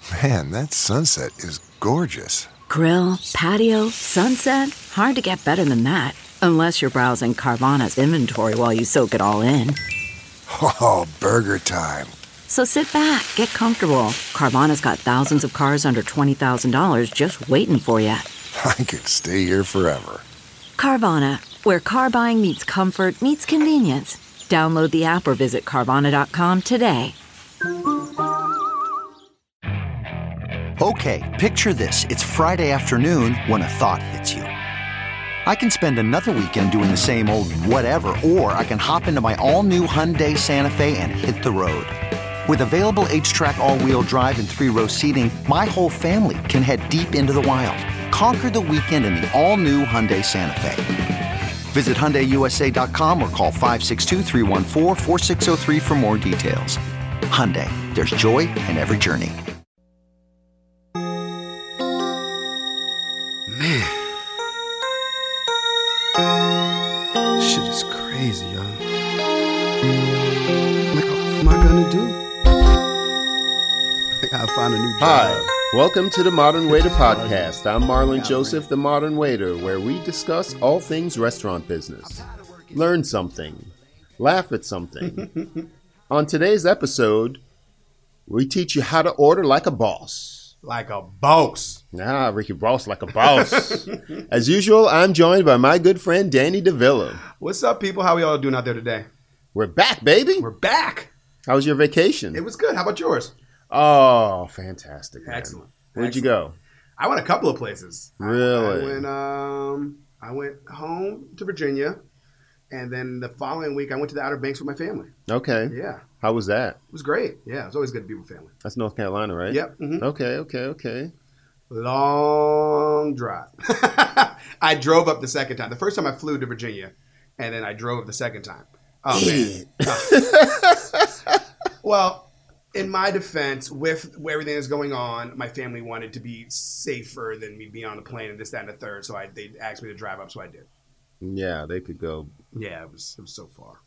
Man, that sunset is gorgeous. Grill, patio, sunset. Hard to get better than that. Unless you're browsing Carvana's inventory while you soak it all in. Oh, burger time. So sit back, get comfortable. Carvana's got thousands of cars under $20,000 just waiting for you. I could stay here forever. Carvana, where car buying meets comfort meets convenience. Download the app or visit Carvana.com today. Okay, picture this. It's Friday afternoon when a thought hits you. I can spend another weekend doing the same old whatever, or I can hop into my all-new Hyundai Santa Fe and hit the road. With available H-Track all-wheel drive and 3-row seating, my whole family can head deep into the wild. Conquer the weekend in the all-new Hyundai Santa Fe. Visit HyundaiUSA.com or call 562-314-4603 for more details. Hyundai, there's joy in every journey. Man. Shit is crazy, y'all. What am I gonna do? I gotta find a new job. Hi, welcome to the Modern Waiter Podcast. I'm Marlon Joseph, the Modern Waiter, where we discuss all things restaurant business. Learn something. Laugh at something. On today's episode, we teach you how to order like a boss. Like a boss. Ah, Ricky Ross like a boss. As usual, I'm joined by my good friend Danny DeVilla. What's up, people? How we all doing out there today? We're back, baby. We're back. How was your vacation? It was good. How about yours? Oh, fantastic. Man. Excellent. Where'd you go? I went a couple of places. Really? I went home to Virginia, and then the following week I went to the Outer Banks with my family. Okay. Yeah. How was that? It was great. Yeah, it's always good to be with family. That's North Carolina, right? Yep. Mm-hmm. Okay. Long drive. I drove up the second time. The first time I flew to Virginia, and then I drove up the second time. Oh, man. Well, in my defense, with everything that's going on, my family wanted to be safer than me being on the plane and this, that, and the third. So they asked me to drive up, so I did. Yeah, they could go. Yeah, it was so far.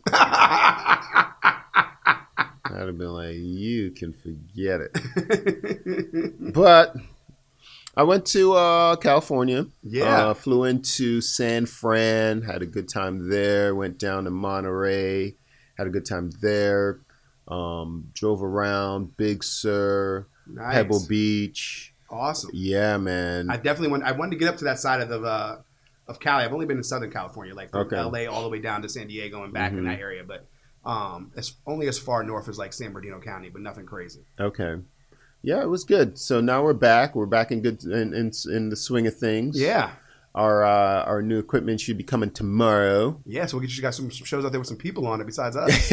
I'd have been like, you can forget it. But I went to California. Yeah. Flew into San Fran, had a good time there. Went down to Monterey, had a good time there. Drove around Big Sur, Nice. Pebble Beach. Awesome. Yeah, man. I definitely I wanted to get up to that side of Cali. I've only been in Southern California, like from LA all the way down to San Diego and back in that area. But it's only as far north as like San Bernardino County, but nothing crazy. Okay. Yeah, it was good. So now we're back. We're back in good in the swing of things. Yeah. Our new equipment should be coming tomorrow. Yeah, so we just got some shows out there with some people on it besides us.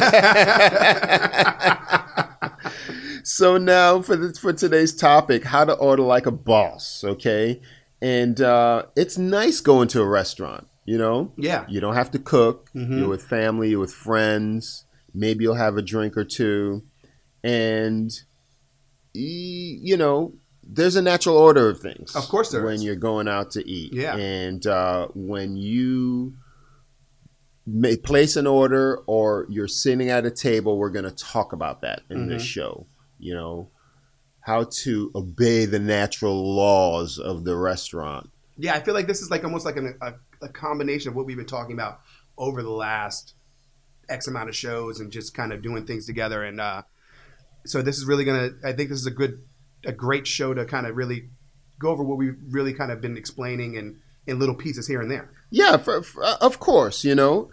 So now for today's topic, how to order like a boss, okay? And it's nice going to a restaurant, you know? Yeah. You don't have to cook. You're with family, you're with friends. Maybe you'll have a drink or two. And, you know, there's a natural order of things. Of course there when is. you're going out to eat. Yeah. And when you place an order or you're sitting at a table, we're going to talk about that in this show. You know, how to obey the natural laws of the restaurant. Yeah, I feel like this is like almost like a combination of what we've been talking about over the last X amount of shows and just kind of doing things together. And so this is really I think this is a great show to kind of really go over what we've really kind of been explaining in little pieces here and there. Yeah, of course, you know.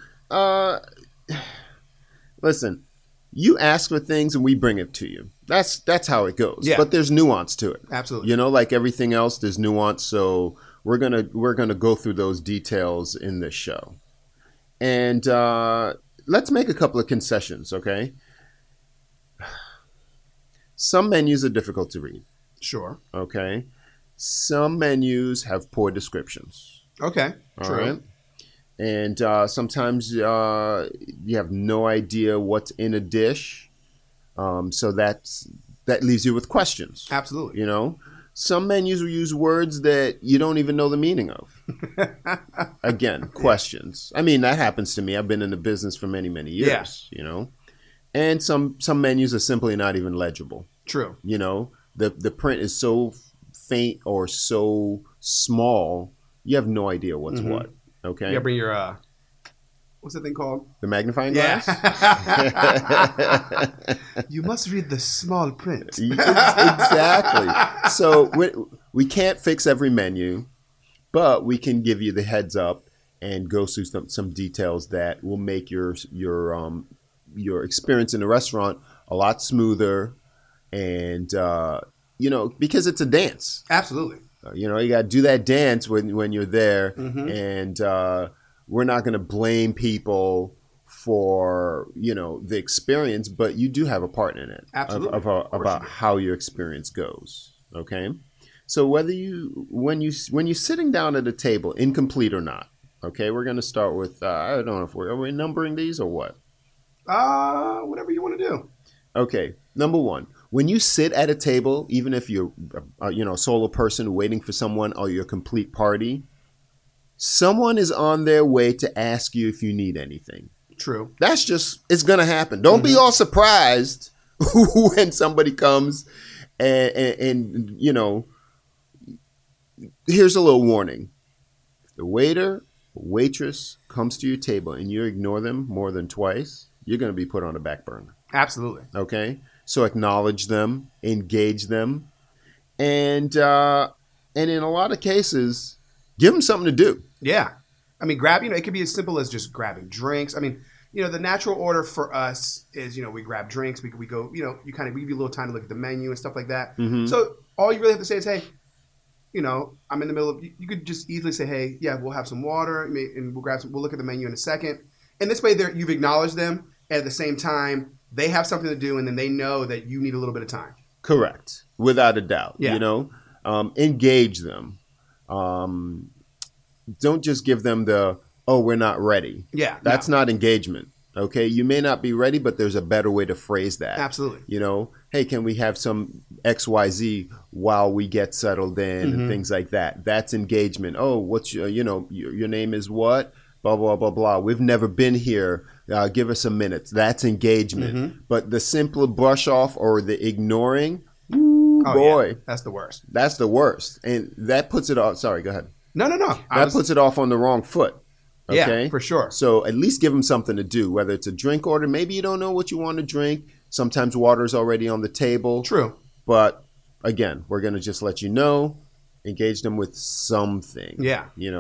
Listen, you ask for things and we bring it to you. That's how it goes. Yeah. But there's nuance to it. Absolutely. You know, like everything else, there's nuance. So we're gonna go through those details in this show. And let's make a couple of concessions, okay? Some menus are difficult to read. Sure. Okay. Some menus have poor descriptions. Okay. All True. right. And sometimes you have no idea what's in a dish. So that leaves you with questions. Absolutely. You know, some menus will use words that you don't even know the meaning of. Again, questions. I mean, that happens to me. I've been in the business for many, many years, you know. And some menus are simply not even legible. True. You know, the print is so faint or so small, you have no idea what's what. Okay. You gotta bring your what's that thing called? The magnifying glass? You must read the small print. Exactly. So we can't fix every menu, but we can give you the heads up and go through some details that will make your experience in the restaurant a lot smoother, and because it's a dance. Absolutely. You got to do that dance when you're there, and we're not going to blame people for the experience, but you do have a part in it. Absolutely. About how your experience goes. Okay, so when you're sitting down at a table, incomplete or not. Okay, we're going to start with I don't know if are we numbering these or what. Whatever you want to do. Okay, number one. When you sit at a table, even if you're a solo person waiting for someone or you're a complete party, someone is on their way to ask you if you need anything. True. It's going to happen. Don't be all surprised when somebody comes and here's a little warning. If the waiter or waitress comes to your table and you ignore them more than twice, you're going to be put on the back burner. Absolutely. Okay? So acknowledge them, engage them, and in a lot of cases, give them something to do. Yeah. I mean, it could be as simple as just grabbing drinks. I mean, the natural order for us is, we grab drinks. We go, we give you a little time to look at the menu and stuff like that. Mm-hmm. So all you really have to say is, hey, I'm in the middle of, you could just easily say, hey, yeah, we'll have some water and we'll look at the menu in a second. And this way you've acknowledged them, and at the same time, they have something to do, and then they know that you need a little bit of time. Correct. Without a doubt. Yeah. Engage them. Don't just give them we're not ready. Yeah. That's not engagement. Okay. You may not be ready, but there's a better way to phrase that. Absolutely. Hey, can we have some XYZ while we get settled in and things like that? That's engagement. Oh, what's your name is what? Blah, blah, blah, blah. We've never been here. Give us a minute. That's engagement. But the simple brush off or the ignoring, boy. Yeah. That's the worst. That's the worst. And that puts it off. Sorry, go ahead. No. That puts it off on the wrong foot. Okay? Yeah, for sure. So at least give them something to do, whether it's a drink order. Maybe you don't know what you want to drink. Sometimes water's already on the table. True. But again, we're going to just let you know, engage them with something. Yeah.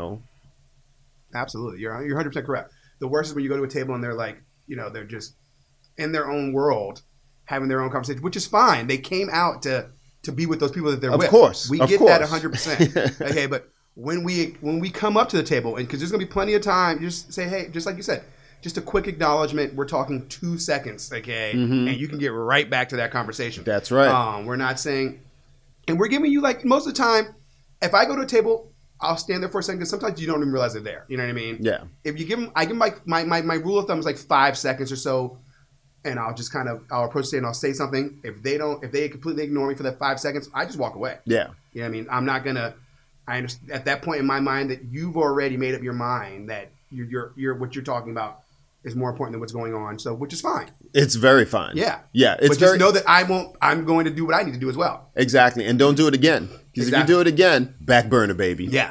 Absolutely. You're 100% correct. The worst is when you go to a table and they're like, they're just in their own world, having their own conversation, which is fine. They came out to be with those people that they're with. Of course. We get that 100%. Okay, but when we come up to the table, and because there's going to be plenty of time, you just say, hey, just like you said, just a quick acknowledgement. We're talking 2 seconds, okay? And you can get right back to that conversation. That's right. We're not saying, and we're giving you, like, most of the time, if I go to a table, I'll stand there for a second because sometimes you don't even realize they're there. You know what I mean? Yeah. If you give them, I give them my rule of thumb is like 5 seconds or so, and I'll just I'll approach it and I'll say something. If they completely ignore me for that 5 seconds, I just walk away. Yeah. You know what I mean? I'm not gonna. I understand at that point in my mind that you've already made up your mind that you're what you're talking about is more important than what's going on. So, which is fine. It's very fine. Yeah. Yeah. But just know that I'm going to do what I need to do as well. Exactly. And don't do it again. Because if you do it again, back burner, baby. Yeah.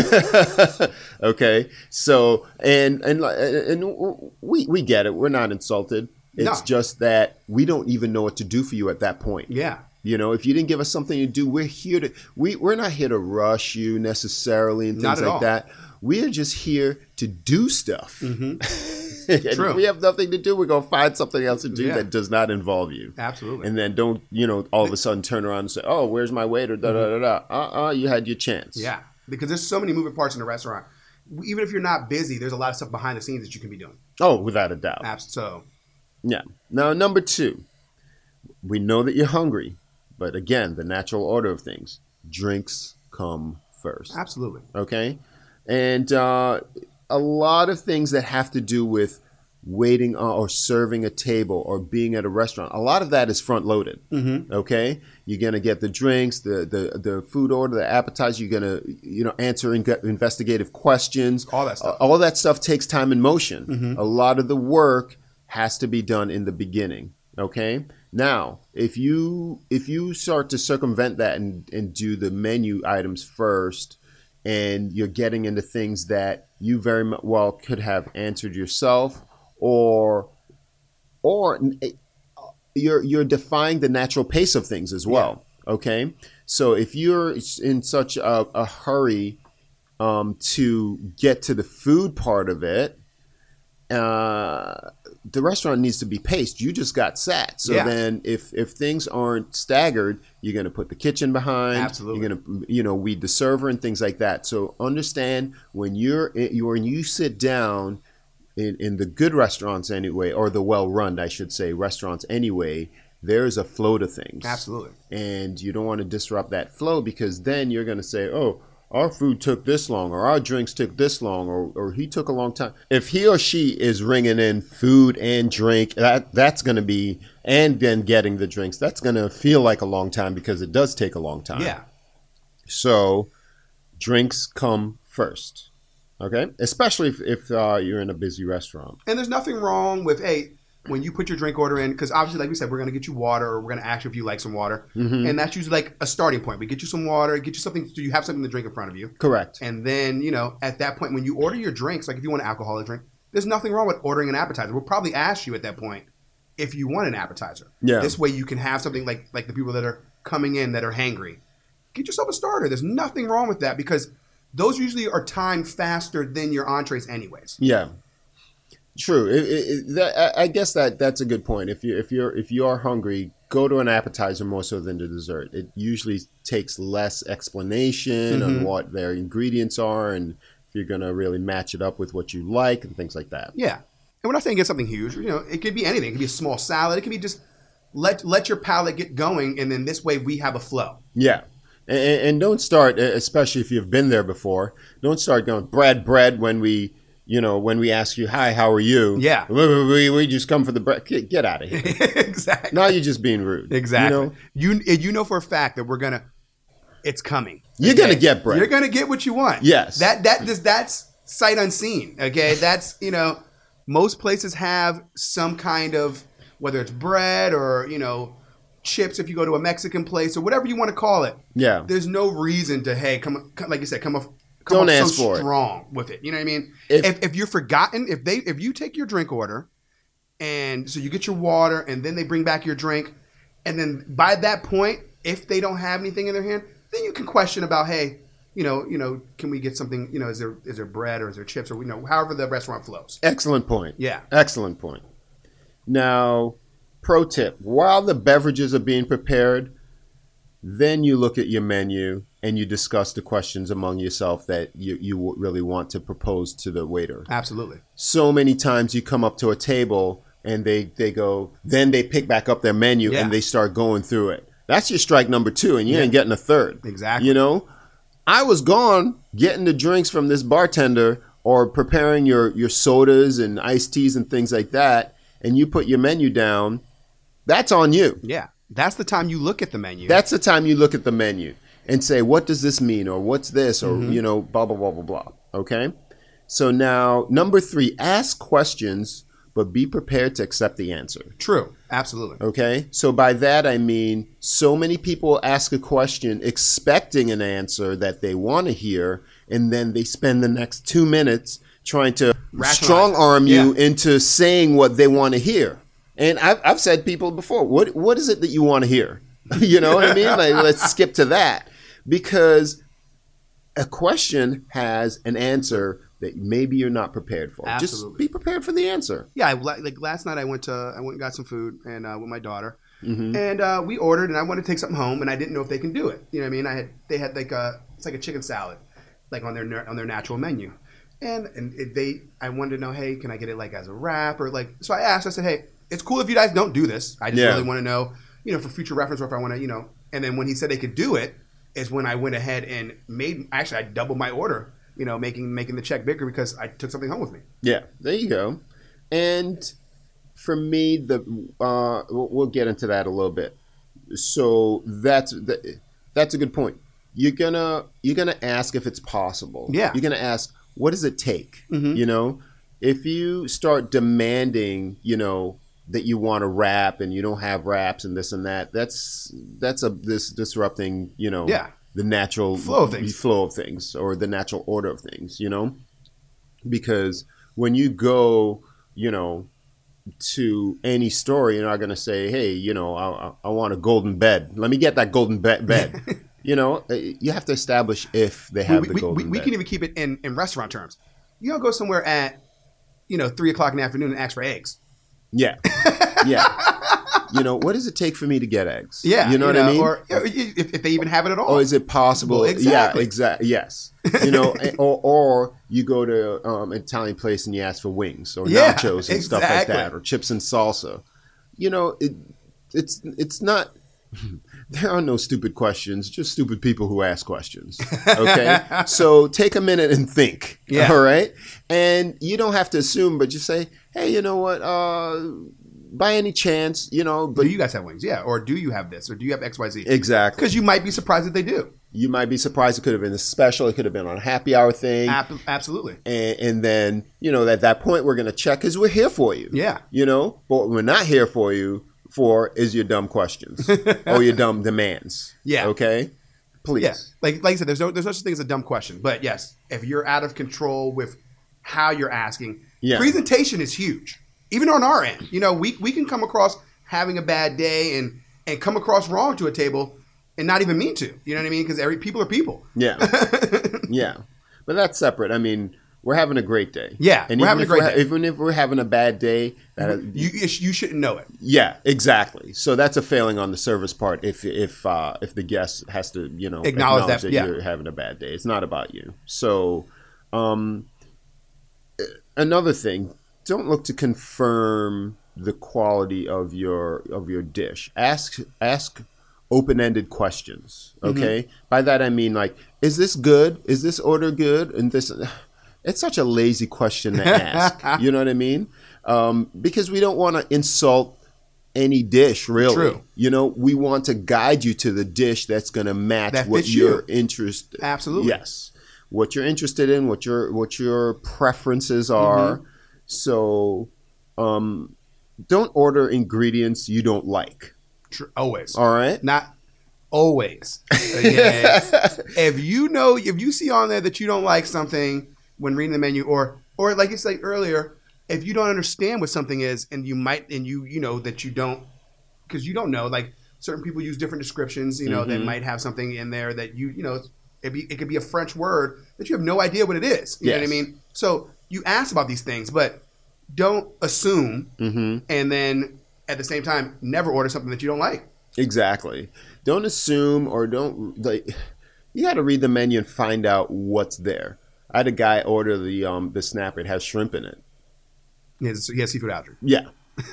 Okay. So, and we get it. We're not insulted. It's just that we don't even know what to do for you at that point. Yeah. If you didn't give us something to do, we're not here to rush you necessarily and things like that. We are just here to do stuff. Mm-hmm. True. If we have nothing to do, we're going to find something else to do that does not involve you. Absolutely. And then don't, all of a sudden turn around and say, oh, where's my waiter? You had your chance. Yeah. Because there's so many moving parts in a restaurant. Even if you're not busy, there's a lot of stuff behind the scenes that you can be doing. Oh, without a doubt. So. Yeah. Now, number 2, we know that you're hungry. But again, the natural order of things, drinks come first. Absolutely. Okay? And a lot of things that have to do with waiting or serving a table or being at a restaurant, a lot of that is front loaded. Mm-hmm. Okay? You're going to get the drinks, the food order, the appetizer. You're going to answer investigative questions. All that stuff. All that stuff takes time and motion. Mm-hmm. A lot of the work has to be done in the beginning. Okay? Now, if you start to circumvent that and do the menu items first, and you're getting into things that you very well could have answered yourself, or you're defying the natural pace of things as well. Yeah. Okay, so if you're in such a hurry to get to the food part of it, the restaurant needs to be paced. You just got sat. So then if things aren't staggered, you're going to put the kitchen behind. Absolutely. You're going to, weed the server and things like that. So understand when you sit down in the good restaurants anyway, or the well-run, I should say, restaurants anyway, there's a flow to things. Absolutely. And you don't want to disrupt that flow, because then you're going to say, oh, our food took this long, or our drinks took this long, or he took a long time. If he or she is ringing in food and drink, that's going to be, and then getting the drinks, that's going to feel like a long time, because it does take a long time. Yeah. So drinks come first, okay? Especially if you're in a busy restaurant. And there's nothing wrong with, hey, when you put your drink order in, because obviously, like we said, we're going to get you water, or we're going to ask you if you like some water. Mm-hmm. And that's usually like a starting point. We get you some water, get you something, so you have something to drink in front of you. Correct. And then, at that point, when you order your drinks, like if you want an alcoholic drink, there's nothing wrong with ordering an appetizer. We'll probably ask you at that point if you want an appetizer. Yeah. This way you can have something like the people that are coming in that are hangry. Get yourself a starter. There's nothing wrong with that, because those usually are timed faster than your entrees anyways. Yeah. True. I guess that's a good point. If you are hungry, go to an appetizer more so than the dessert. It usually takes less explanation on what their ingredients are, and if you're going to really match it up with what you like and things like that. Yeah. And we're not saying get something huge. It could be anything. It could be a small salad. It could be just let your palate get going, and then this way we have a flow. Yeah. And don't start, especially if you've been there before, don't start going bread when we ask you, hi, how are you? Yeah. We just come for the bread. Get out of here. Exactly. Now you're just being rude. Exactly. You know for a fact that it's coming. You're going to get bread. You're going to get what you want. Yes. That's sight unseen. Okay. That's, most places have some kind of, whether it's bread or, chips if you go to a Mexican place or whatever you want to call it. Yeah. There's no reason to, hey, come like you said, come off so strong with it. You know what I mean? If you're forgotten, if you take your drink order, and so you get your water, and then they bring back your drink, and then by that point, if they don't have anything in their hand, then you can question about, hey, can we get something? Is there bread or is there chips or however the restaurant flows. Excellent point. Yeah. Excellent point. Now, pro tip: while the beverages are being prepared, then you look at your menu and you discuss the questions among yourself that you really want to propose to the waiter. Absolutely. So many times you come up to a table and they go, then they pick back up their menu and they start going through it. That's your strike number 2, and you ain't getting a third. Exactly. I was gone getting the drinks from this bartender or preparing your sodas and iced teas and things like that, and you put your menu down. That's on you. Yeah. That's the time you look at the menu. That's the time you look at the menu and say, what does this mean? Or what's this? Or, blah, blah, blah, blah, blah. Okay? So now, number 3, ask questions, but be prepared to accept the answer. True. Absolutely. Okay? So by that, I mean, so many people ask a question expecting an answer that they want to hear, and then they spend the next 2 minutes trying to strong arm you into saying what they want to hear. And I've said people before, what is it that you want to hear? You know what I mean? Like, let's skip to that. Because a question has an answer that maybe you're not prepared for. Absolutely. Just be prepared for the answer. Yeah, like last night I went and got some food and with my daughter. Mm-hmm. And we ordered, and I wanted to take something home, and I didn't know if they can do it. You know what I mean? They had it's like a chicken salad, like on their natural menu. And I wanted to know, hey, can I get it like as a wrap or like? So I asked. I said, hey, it's cool if you guys don't do this. I just really want to know, for future reference, or if I want to, And then when he said they could do it, is when I went ahead and I doubled my order, making the check bigger because I took something home with me. Yeah, there you go. And for me, we'll get into that a little bit. So that's a good point. You're gonna ask if it's possible. Yeah. You're gonna ask, what does it take? Mm-hmm. If you start demanding, that you want to wrap and you don't have wraps and this and that. That's this disrupting, the natural flow of things or the natural order of things, because when you go, to any store, you're not going to say, hey, I want a golden bed. Let me get that golden bed. You have to establish if they have the golden bed. We can even keep it in restaurant terms. You don't go somewhere at 3:00 in the afternoon and ask for eggs. Yeah. Yeah. What does it take for me to get eggs? Yeah. You know what I mean? Or if they even have it at all. Or is it possible? Well, exactly. Yeah, exactly. Yes. Or you go to an Italian place and you ask for wings or nachos and stuff like that, or chips and salsa. It's not. There are no stupid questions, just stupid people who ask questions. Okay? So take a minute and think. Yeah. All right? And you don't have to assume, but just say, hey, you know what? By any chance, but do you guys have wings? Yeah. Or do you have this? Or do you have XYZ? Exactly. Because you might be surprised that they do. You might be surprised. It could have been a special. It could have been on a happy hour thing. Absolutely. And then, at that point, we're going to check because we're here for you. Yeah. But what we're not here for is your dumb questions or your dumb demands. Yeah. Okay? Please. Yeah. Like I said, there's no such thing as a dumb question. But yes, if you're out of control with how you're asking, presentation is huge. Even on our end, we can come across having a bad day and come across wrong to a table and not even mean to. You know what I mean? Because people are people. Yeah. Yeah. But that's separate. I mean, we're having a great day. Yeah. And we're having a great day. Even if we're having a bad day. You shouldn't know it. Yeah, exactly. So that's a failing on the service part if the guest has to, acknowledge that you're having a bad day. It's not about you. So another thing, don't look to confirm the quality of your dish. Ask open-ended questions. Okay? Mm-hmm. By that I mean, like, is this good? Is this order good? And this, it's such a lazy question to ask. You know what I mean? Because we don't want to insult any dish, really. True. We want to guide you to the dish that's going to match what you're interested. Absolutely. Yes. What you're interested in, what your preferences are. Mm-hmm. So, don't order ingredients you don't like. Always. All right? Not always. Again, if you see on there that you don't like something when reading the menu, or like you said earlier, if you don't understand what something is, and you know that you don't, because you don't know, like certain people use different descriptions, mm-hmm. that might have something in there that it could be a French word that you have no idea what it is. You know what I mean? So you ask about these things, but don't assume, mm-hmm. and then at the same time, never order something that you don't like. Exactly. Don't assume or don't you got to read the menu and find out what's there. I had a guy order the snapper. It has shrimp in it. He has seafood allergy. Yeah.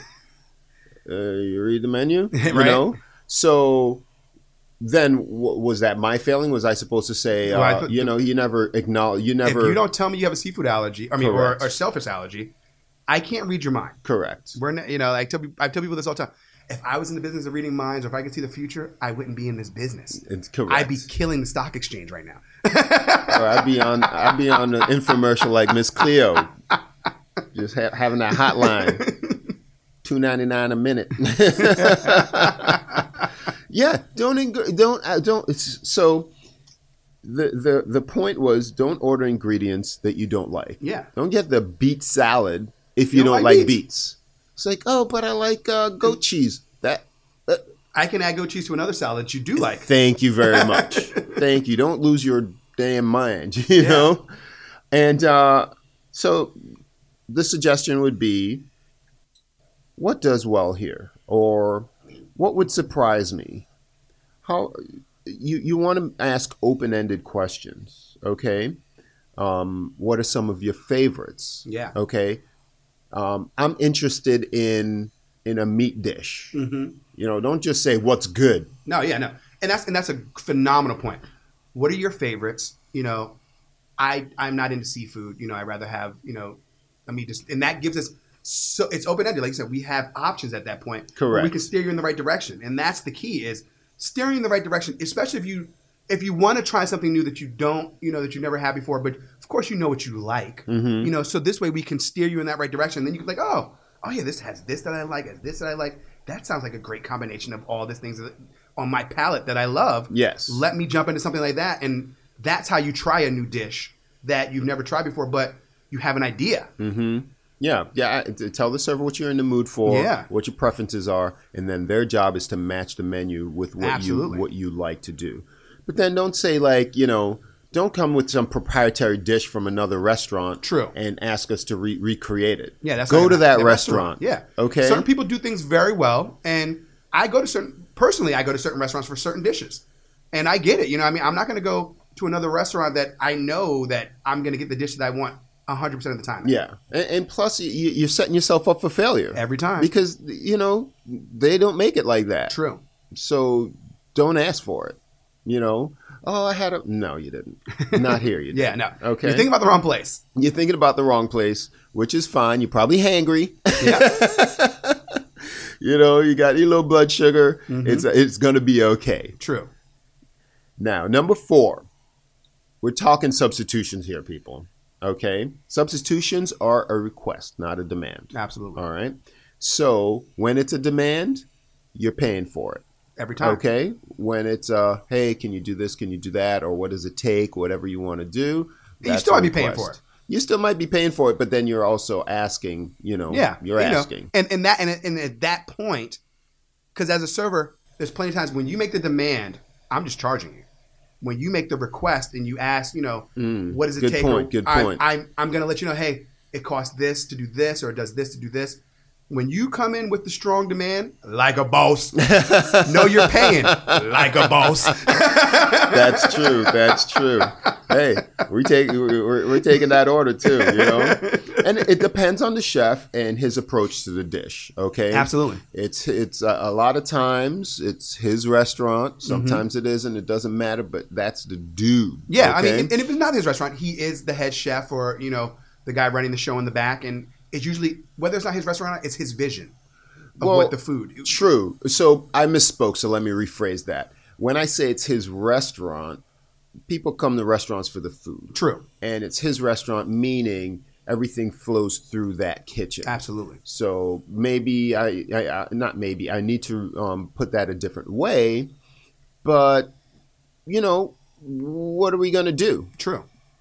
You read the menu, right? So then, was that my failing? Was I supposed to say, you never acknowledge, you never? If you don't tell me you have a seafood allergy, or selfish allergy, I can't read your mind. Correct. I tell people this all the time. If I was in the business of reading minds, or if I could see the future, I wouldn't be in this business. It's correct. I'd be killing the stock exchange right now. Or I'd be on an infomercial like Miss Cleo, just having that hotline, $2.99 a minute. Yeah, don't. So the point was, don't order ingredients that you don't like. Yeah. Don't get the beet salad if you don't like beets. It's like, oh, but I like goat cheese. I can add goat cheese to another salad that you do like. Thank you very much. Thank you. Don't lose your damn mind, you know? And so the suggestion would be, what does well here? Or what would surprise me? How you want to ask open-ended questions, okay? What are some of your favorites? Yeah. Okay. I'm interested in a meat dish. Mm-hmm. Don't just say what's good. No, and that's a phenomenal point. What are your favorites? I'm not into seafood. I'd rather have a meat dish, and that gives us it's open ended. Like you said, we have options at that point. Correct. We can steer you in the right direction, and that's the key: is steering in the right direction. Especially if you want to try something new that you don't, that you never had before, but of course you know what you like. Mm-hmm. So this way we can steer you in that right direction. Then you can be like, oh, oh yeah, this has this that I like, has this that I like. That sounds like a great combination of all these things on my palate that I love. Yes. Let me jump into something like that. And that's how you try a new dish that you've never tried before, but you have an idea. Mm-hmm. Yeah. Tell the server what you're in the mood for, what your preferences are, and then their job is to match the menu with what you like to do. But then don't say don't come with some proprietary dish from another restaurant. True. And ask us to recreate it. Yeah, that's go to that restaurant. Yeah. Okay. Certain people do things very well, and I go to certain restaurants for certain dishes, and I get it. I'm not going to go to another restaurant that I know that I'm going to get the dish that I want 100% of the time. Yeah, and plus you're setting yourself up for failure every time because they don't make it like that. True. So don't ask for it. Oh, I had no, you didn't. Not here, you didn't. Yeah, no. Okay. You're thinking about the wrong place. You're thinking about the wrong place, which is fine. You're probably hangry. Yeah. You got your little blood sugar. Mm-hmm. It's going to be okay. True. Now, number 4. We're talking substitutions here, people. Okay? Substitutions are a request, not a demand. Absolutely. All right? So, when it's a demand, you're paying for it. Every time. Okay? When it's, hey, can you do this? Can you do that? Or what does it take? Whatever you want to do. You still might be paying for it. You still might be paying for it, but then you're also asking, you're asking. And at that point, because as a server, there's plenty of times when you make the demand, I'm just charging you. When you make the request and you ask, what does it take? Good point. I'm going to let you know, hey, it costs this to do this or it does this to do this. When you come in with the strong demand, like a boss, know you're paying like a boss. That's true. That's true. Hey, we're taking that order too, And it depends on the chef and his approach to the dish. Okay, absolutely. It's a lot of times it's his restaurant. Sometimes it isn't. It doesn't matter. But that's the dude. Yeah, okay? and if it's not his restaurant, he is the head chef or the guy running the show in the back, and it's usually whether it's not his restaurant, or not, it's his vision of what the food. True. So I misspoke. So let me rephrase that. When I say it's his restaurant, people come to restaurants for the food. True. And it's his restaurant, meaning everything flows through that kitchen. Absolutely. So maybe I need to put that a different way, but what are we going to do? True.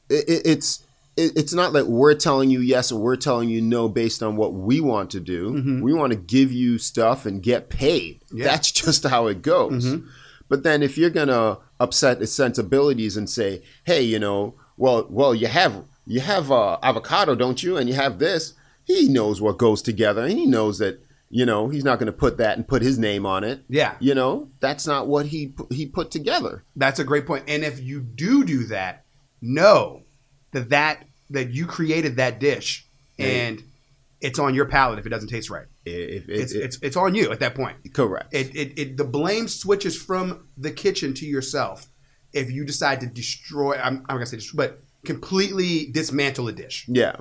It's not like we're telling you yes or we're telling you no based on what we want to do. Mm-hmm. We want to give you stuff and get paid. Yeah. That's just how it goes. Mm-hmm. But then if you're going to upset his sensibilities and say, hey, well, you have avocado, don't you? And you have this. He knows what goes together. And he knows that, he's not going to put that and put his name on it. Yeah. That's not what he put together. That's a great point. And if you do that, know that you created that dish and it's on your palate if it doesn't taste right. It's on you at that point. Correct. The blame switches from the kitchen to yourself if you decide to destroy. I'm not gonna say destroy, but completely dismantle a dish. Yeah,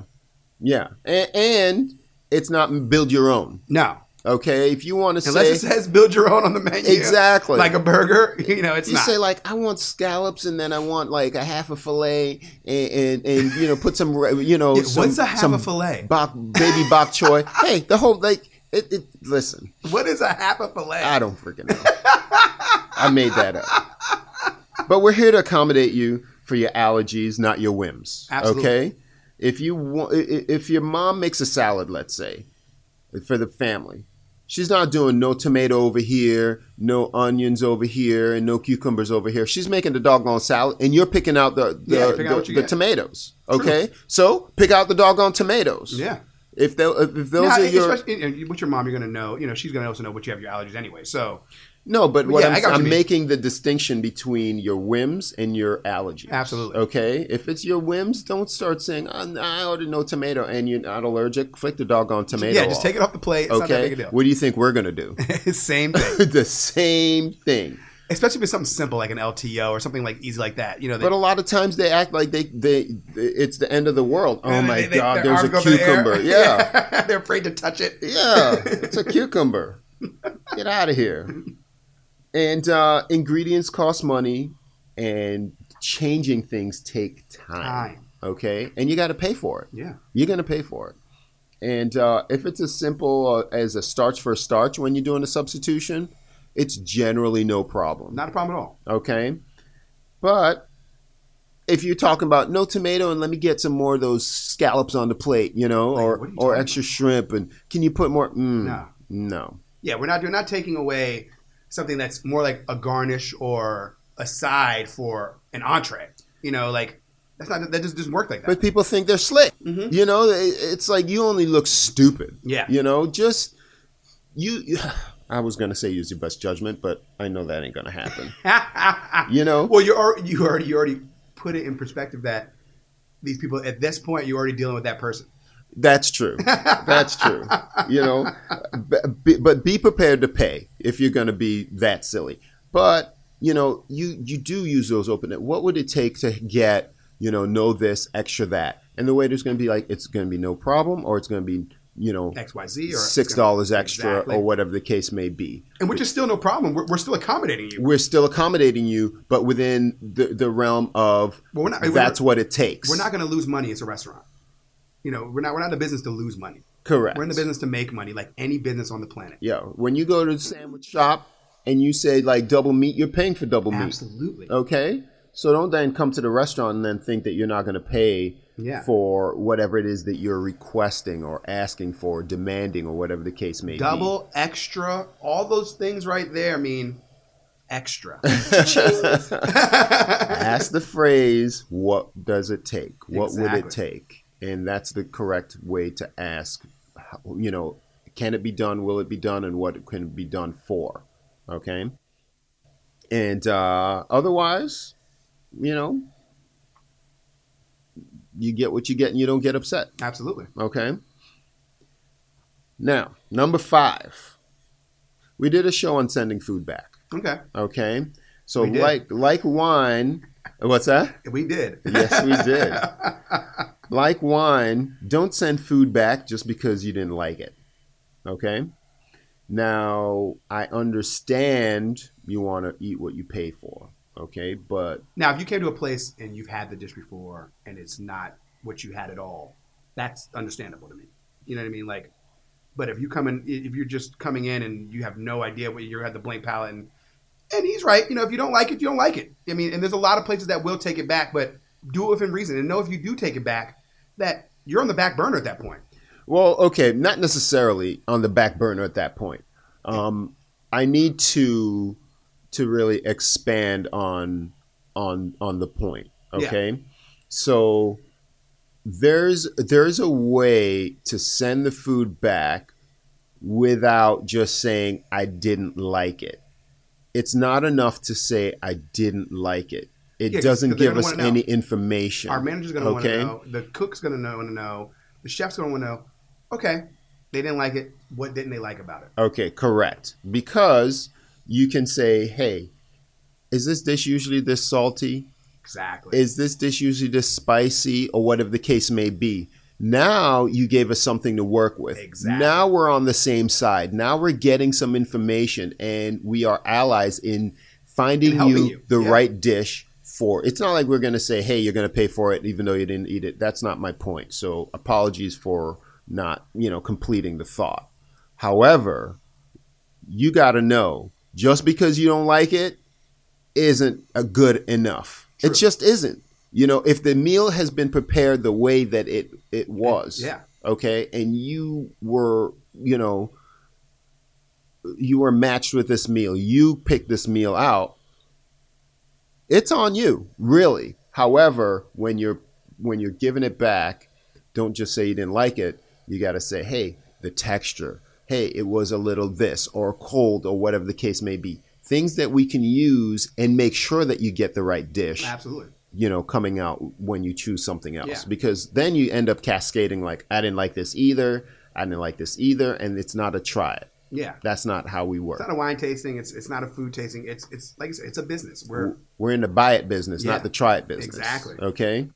and it's not build your own. No. Okay, if you want to unless it says build your own on the menu, exactly, like a burger, it's not. You say like I want scallops and then I want like a half a fillet and put some what's a half a fillet? Baby bok choy. Hey, the whole listen. What is a half a fillet? I don't freaking know. I made that up. But we're here to accommodate you for your allergies, not your whims. Absolutely. Okay, if your mom makes a salad, let's say, for the family. She's not doing no tomato over here, no onions over here, and no cucumbers over here. She's making the doggone salad, and you're picking out the tomatoes. Okay, true. So pick out the doggone tomatoes. Yeah. If those are your, with your mom, you're gonna know. She's gonna also know what you have your allergies anyway. So. No, but I'm making the distinction between your whims and your allergies. Absolutely. Okay? If it's your whims, don't start saying, I ordered no tomato and you're not allergic. Flick the doggone tomato off. Just take it off the plate. It's not that big a deal. What do you think we're going to do? Same thing. The same thing. Especially if it's something simple like an LTO or something like easy like that. But a lot of times they act like it's the end of the world. Oh my God, there's a cucumber. Yeah. They're afraid to touch it. Yeah, it's a cucumber. Get out of here. And ingredients cost money, and changing things take time. Okay? And you got to pay for it. Yeah. You're going to pay for it. And if it's as simple as a starch for a starch when you're doing a substitution, it's generally no problem. Not a problem at all. Okay? But if you're talking about no tomato and let me get some more of those scallops on the plate, you know, Like, what are you or talking extra shrimp, and can you put more? No. Yeah, we're not taking away something that's more like a garnish or a side for an entree. You know, like that just doesn't work like that. But people think they're slick. You know, it's like you only look stupid. Yeah. You know, just you. I was gonna say use your best judgment, but I know that ain't gonna happen. You know. Well, you already put it in perspective that these people at this point you're already dealing with that person. That's true. That's true. You know, but be prepared to pay if you're going to be that silly. But, you know, you do use those open. What would it take to get, you know this, extra that? And the waiter's going to be like, it's going to be no problem, or it's going to be, you know, XYZ or $6 extra, exactly. or whatever the case may be. And which is still no problem. We're still accommodating you. We're still accommodating you, but within the realm of that's what it takes. We're not going to lose money as a restaurant. You know, we're not in the business to lose money. Correct. We're in the business to make money, like any business on the planet. Yeah. When you go to the sandwich shop and you say like double meat, you're paying for double meat. Absolutely. Okay. So don't then come to the restaurant and then think that you're not going to pay for whatever it is that you're requesting or asking for, demanding, or whatever the case may be. Double, extra, all those things right there mean extra. Ask the phrase, what does it take? What would it take? And that's the correct way to ask, you know, can it be done? Will it be done? And what can it be done for? Okay. And otherwise, you know, you get what you get and you don't get upset. Absolutely. Okay. Now, number 5. We did a show on sending food back. Okay. Okay. So like wine, what's that? We did. Yes, we did. Like wine, don't send food back just because you didn't like it. Okay? Now, I understand you want to eat what you pay for. Okay? But now, if you came to a place and you've had the dish before and it's not what you had at all, that's understandable to me. You know what I mean? Like, but if you're just coming in and you have no idea what you had the blank palate and he's right, you know, if you don't like it, you don't like it. I mean, and there's a lot of places that will take it back, but do it within reason and know if you do take it back that you're on the back burner at that point. Well, okay, not necessarily on the back burner at that point. I need to really expand on the point. Okay, yeah. So there's a way to send the food back without just saying I didn't like it. It's not enough to say I didn't like it. It doesn't give us any information. Our manager's going to want to know. The cook's going to want to know. The chef's going to want to know. Okay, they didn't like it. What didn't they like about it? Okay, correct. Because you can say, hey, is this dish usually this salty? Exactly. Is this dish usually this spicy, or whatever the case may be? Now you gave us something to work with. Exactly. Now we're on the same side. Now we're getting some information, and we are allies in finding you the right dish for. It's not like we're going to say, hey, you're going to pay for it even though you didn't eat it. That's not my point. So apologies for not, completing the thought. However, you got to know, just because you don't like it isn't a good enough. True. It just isn't. If the meal has been prepared the way that it was, okay, and you were, you were matched with this meal, you picked this meal out, it's on you, really. However, when you're giving it back, don't just say you didn't like it. You got to say, hey, the texture, hey, it was a little this or cold or whatever the case may be. Things that we can use and make sure that you get the right dish. Absolutely. Coming out when you choose something else, because then you end up cascading like, I didn't like this either. I didn't like this either. And it's not a try it. Yeah. That's not how we work. It's not a wine tasting. It's not a food tasting. It's like I said, it's a business. We're in the buy it business, not the try it business. Exactly. Okay.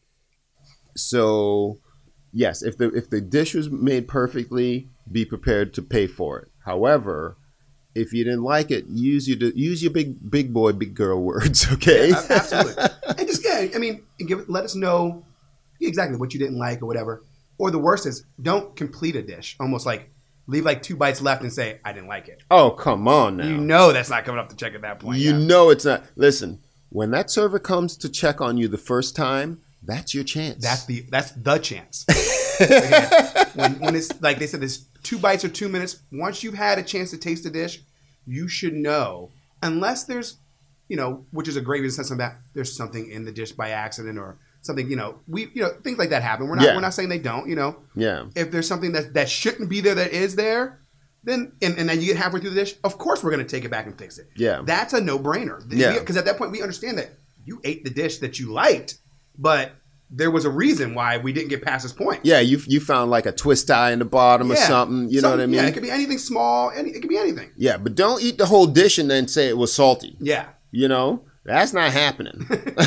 So yes, if the dish was made perfectly, be prepared to pay for it. However, if you didn't like it, use your big boy, big girl words, okay? Yeah, absolutely. And just let us know exactly what you didn't like or whatever. Or the worst is don't complete a dish. Almost like leave like 2 bites left and say, I didn't like it. Oh, come on now. You know that's not coming up to check at that point. You know it's not. Listen, when that server comes to check on you the first time, that's your chance. That's the chance. Again, when it's like they said, there's 2 bites or 2 minutes. Once you've had a chance to taste the dish, you should know, unless there's, which is a great reason to say that there's something in the dish by accident or something, things like that happen. We're not saying they don't, Yeah. If there's something that shouldn't be there that is there, then and then you get halfway through the dish, of course we're going to take it back and fix it. Yeah. That's a no-brainer. Yeah. Because at that point we understand that you ate the dish that you liked, but there was a reason why we didn't get past this point. Yeah, you found like a twist tie in the bottom or something. You know what I mean? Yeah, it could be anything small. It could be anything. Yeah, but don't eat the whole dish and then say it was salty. Yeah. That's not happening.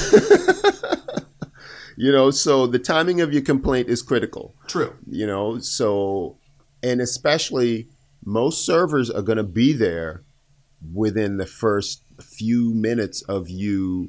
So the timing of your complaint is critical. True. And especially most servers are going to be there within the first few minutes of you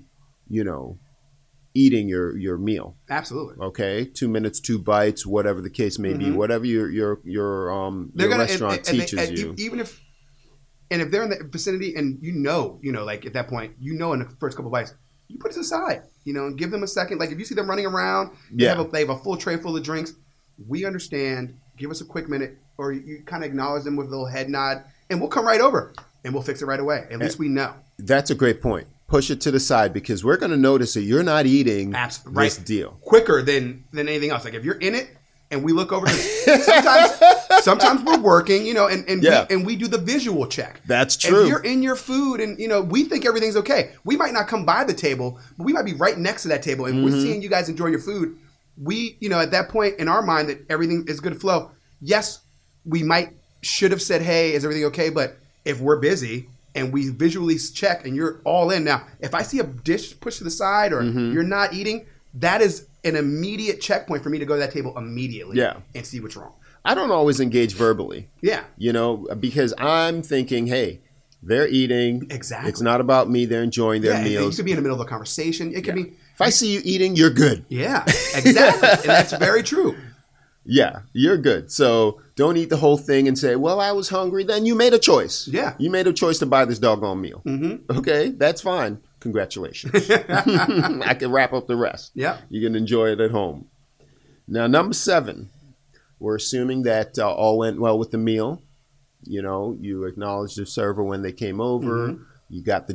eating your meal. Absolutely. Okay, 2 minutes, 2 bites, whatever the case may be, whatever your restaurant teaches you. Even if they're in the vicinity and like at that point, in the first couple bites, you put it aside, and give them a second. Like if you see them running around, they have a full tray full of drinks. We understand. Give us a quick minute, or you kind of acknowledge them with a little head nod, and we'll come right over and we'll fix it right away. At least we know. That's a great point. Push it to the side because we're going to notice that you're not eating this deal quicker than anything else. Like if you're in it and we look over, sometimes we're working, and we do the visual check. That's true. If you're in your food and we think everything's okay, we might not come by the table, but we might be right next to that table, and we're seeing you guys enjoy your food. We, at that point in our mind that everything is good flow. Yes, we should have said, hey, is everything okay? But if we're busy and we visually check and you're all in. Now, if I see a dish pushed to the side or you're not eating, that is an immediate checkpoint for me to go to that table immediately and see what's wrong. I don't always engage verbally. Yeah. Because I'm thinking, hey, they're eating. Exactly. It's not about me. They're enjoying their meals. You could be in the middle of a conversation. It could be. If I see you eating, you're good. Yeah, exactly. And that's very true. Yeah, you're good. So don't eat the whole thing and say, well, I was hungry. Then you made a choice. Yeah. You made a choice to buy this doggone meal. Mm-hmm. Okay, that's fine. Congratulations. I can wrap up the rest. Yeah. You can enjoy it at home. Now, number 7, we're assuming that all went well with the meal. You acknowledged the server when they came over. Mm-hmm. You got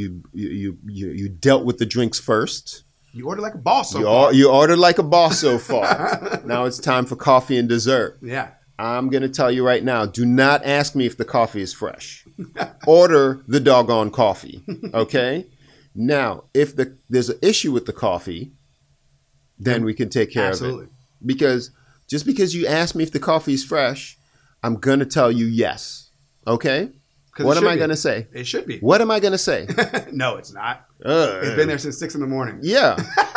you dealt with the drinks first. You ordered like a boss so far. You ordered like a boss so far. Now it's time for coffee and dessert. Yeah. I'm going to tell you right now, do not ask me if the coffee is fresh. Order the doggone coffee, okay? Now, if there's an issue with the coffee, then we can take care of it. Because just because you ask me if the coffee is fresh, I'm going to tell you yes, okay? What am I going to say? It should be. What am I going to say? No, it's not. It's been there since 6 a.m. Yeah.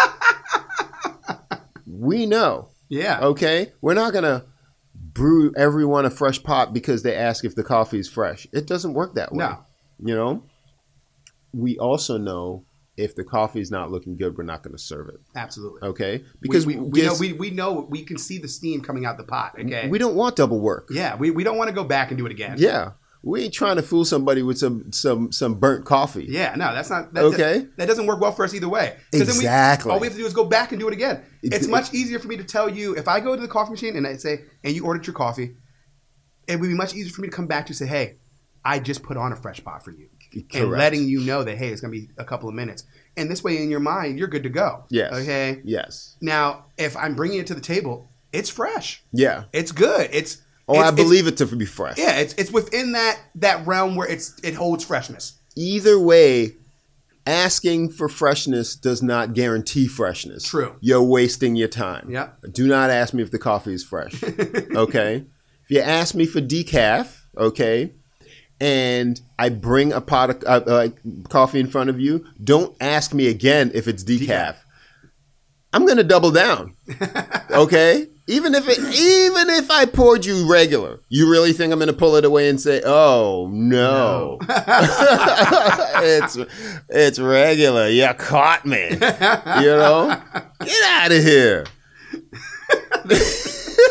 We know. Yeah. Okay? We're not going to brew everyone a fresh pot because they ask if the coffee is fresh. It doesn't work that way. No. We also know if the coffee is not looking good, we're not going to serve it. Absolutely. Okay? Because we know we can see the steam coming out the pot. Okay. We don't want double work. Yeah. We don't want to go back and do it again. Yeah. We ain't trying to fool somebody with some burnt coffee. Yeah, no, that's not okay. That doesn't work well for us either way. Exactly. All we have to do is go back and do it again. It's much easier for me to tell you if I go to the coffee machine and I say, and you ordered your coffee, it would be much easier for me to come back to say, hey, I just put on a fresh pot for you. Correct. And letting you know that, hey, it's going to be a couple of minutes. And this way in your mind, you're good to go. Yes. Okay? Yes. Now, if I'm bringing it to the table, it's fresh. Yeah. It's good. I believe it to be fresh. Yeah, it's within that realm where it holds freshness. Either way, asking for freshness does not guarantee freshness. True. You're wasting your time. Yeah. Do not ask me if the coffee is fresh. Okay? If you ask me for decaf, okay, and I bring a pot of coffee in front of you, don't ask me again if it's decaf. I'm going to double down. Okay? Even if I poured you regular, you really think I'm going to pull it away and say, "Oh no, it's regular. You caught me." Get out of here.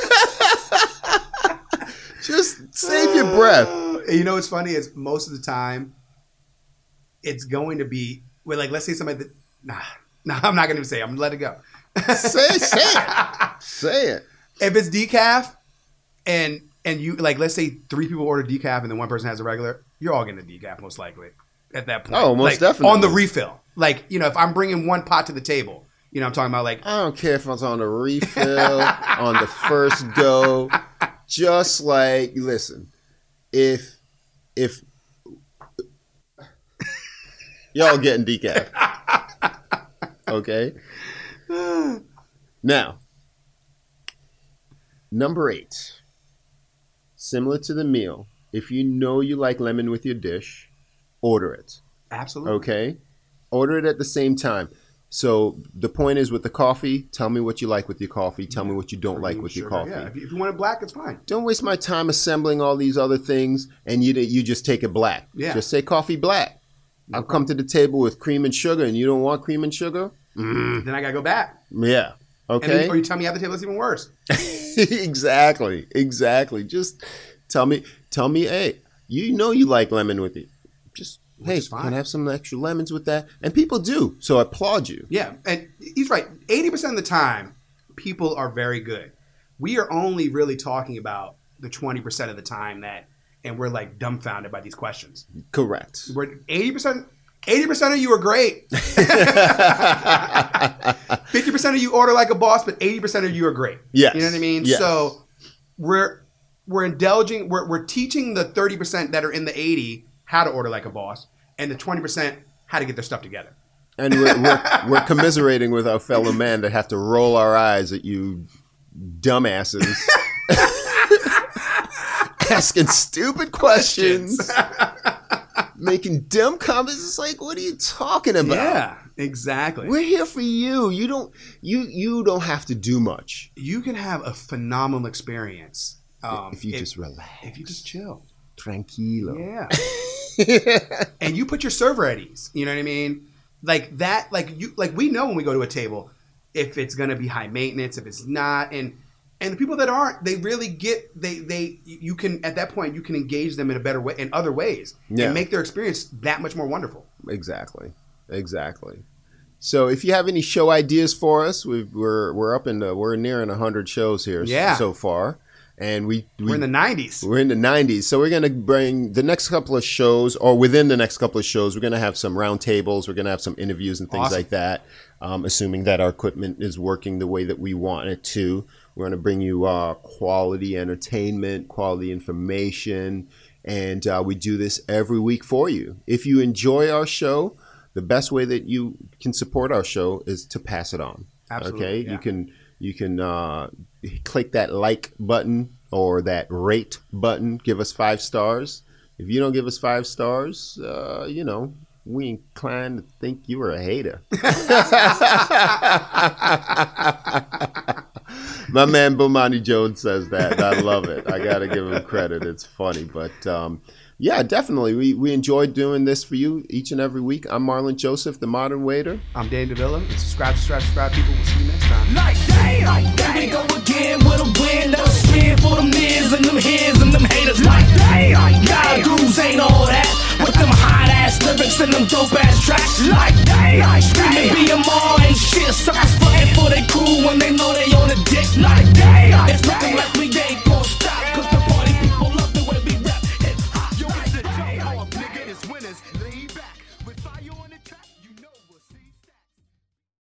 your breath. You know what's funny is most of the time, it's going to be like, let's say somebody that I'm not going to say it. I'm going to let it go. Say it. If it's decaf and you like, let's say 3 people order decaf and then 1 person has a regular, you're all getting a decaf most likely at that point. Oh, most definitely. On the refill. Like, if I'm bringing 1 pot to the table, I'm talking about like. I don't care if it's on the refill, on the first go. Just like, listen, if y'all getting decaf. Okay? Now, number 8. Similar to the meal, if you know you like lemon with your dish, order it. Absolutely. Okay? Order it at the same time. So the point is with the coffee, tell me what you like with your coffee. Tell me what you don't like with your coffee. Yeah, if you want it black, it's fine. Don't waste my time assembling all these other things and you just take it black. Yeah. Just say coffee black. I'll come to the table with cream and sugar and you don't want cream and sugar? Then I got to go back. Yeah. Okay. Or you tell me at the table it's even worse. Exactly. Just tell me, hey, you know you like lemon with it. Just, hey, can I have some extra lemons with that? And people do. So I applaud you. Yeah. And he's right. 80% of the time, people are very good. We are only really talking about the 20% of the time and we're like dumbfounded by these questions. Correct. We're 80% of you are great. 50% of you order like a boss, but 80% of you are great. Yes. You know what I mean? Yes. So we're indulging, we're teaching the 30% that are in the 80 how to order like a boss, and the 20% how to get their stuff together. And we're commiserating with our fellow men that have to roll our eyes at you dumbasses. Asking stupid questions. Making dumb comments. It's like, what are you talking about? Yeah, exactly. We're here for you. You don't have to do much. You can have a phenomenal experience if you just relax. If you just chill. Tranquilo. Yeah. And you put your server at ease. You know what I mean? Like that. Like we know when we go to a table if it's going to be high maintenance, if it's not, and the people that aren't, they really get you can at that point you can engage them in a better way in other ways and make their experience that much more wonderful. Exactly. So if you have any show ideas for us, we're nearing 100 shows here so far, and we're in the 90s. We're in the 90s, so we're gonna bring the next couple of shows, or within the next couple of shows, we're gonna have some round tables, we're gonna have some interviews and things like that. Assuming that our equipment is working the way that we want it to. We're going to bring you quality entertainment, quality information, and we do this every week for you. If you enjoy our show, the best way that you can support our show is to pass it on. Absolutely. Okay, yeah. you can click that like button or that rate button. Give us 5 stars. If you don't give us 5 stars, we inclined to think you were a hater. My man Bomani Jones says that. I love it. I got to give him credit. It's funny. But, yeah, definitely. We enjoy doing this for you each and every week. I'm Marlon Joseph, the Modern Waiter. I'm Danny DeVilla. Subscribe, people. We'll see you next time. Like damn, here we go again with a win. Let us spin for them niggas and them heads and them haters. Like damn, y'all dudes ain't all that. With them hot ass lyrics and them dope ass tracks. Like damn, screaming